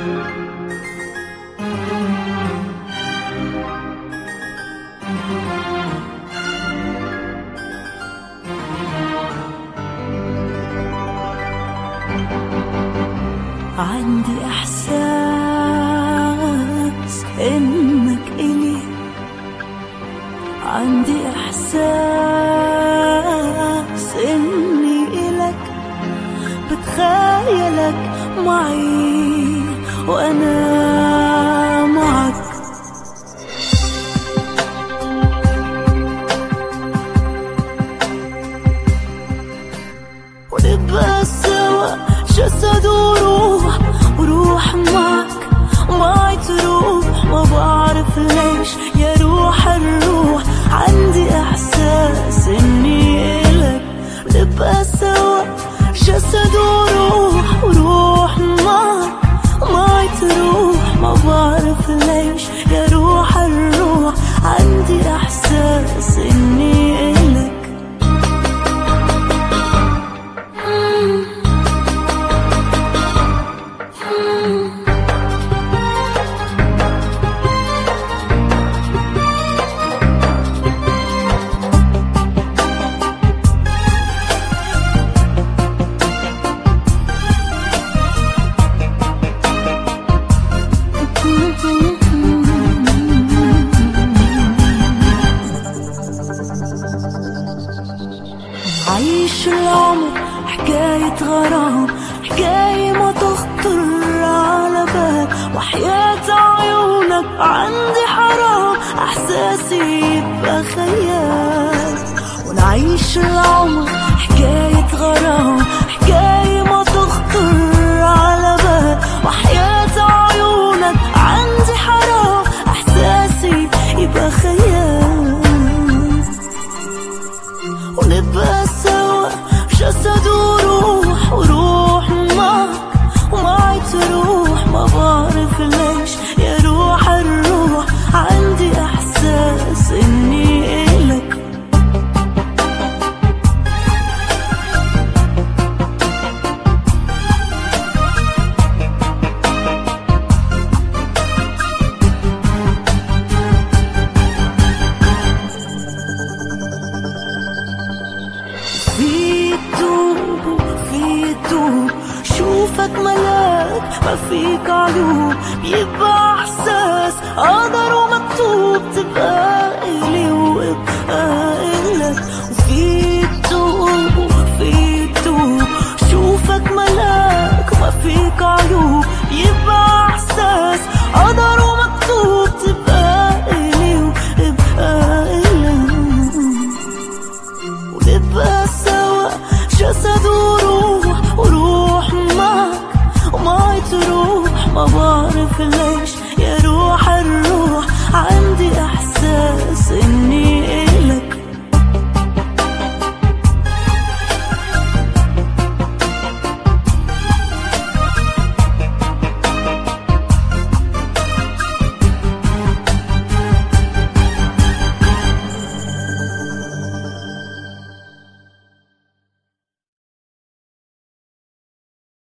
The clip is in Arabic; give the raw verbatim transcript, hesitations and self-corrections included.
عندي إحساس إنك إلي، عندي إحساس إني إلك، بتخيلك معي وأنا معك. ونبقى سوا جسد وروح، وروح معك ومعي تروح. ما بعرف ليش يا روح الروح، عندي إحساس إني إلك. نبقى سوا جسد وروح، وروح معك ومعي تروح. ما بعرف ليش يا روح الروح، عندي إحساس إني إلك. عيش العمر حكاية غرام، حكاية ما تخطر على بال. وحياة عيونك عندي حرام، احساسي يبقى خيال. ونعيش العمر حكاية غرام، حكاية ما تخطر على بال. وحياة عيونك عندي حرام، احساسي يبقى خيال. ونبقى سوا جسد وروح، وروح معك ومعي تروح. ما بعرف ليش يا روح الروح، عندي إحساس إني إلك. في توب في توب شوفك ملاك، ما فيك عيوب. بيبقى إحساس قدر ومكتوب، تبقى إلي وابقى إلك. وفي توب في توب شوفك ملاك، ما فيك عيوب. بيبقى إحساس قدر ومكتوب، تبقى إلي وابقى إلك. ونبقى سوا جسد وروح، وروح معك ومعي تروح. ما بعرف ليه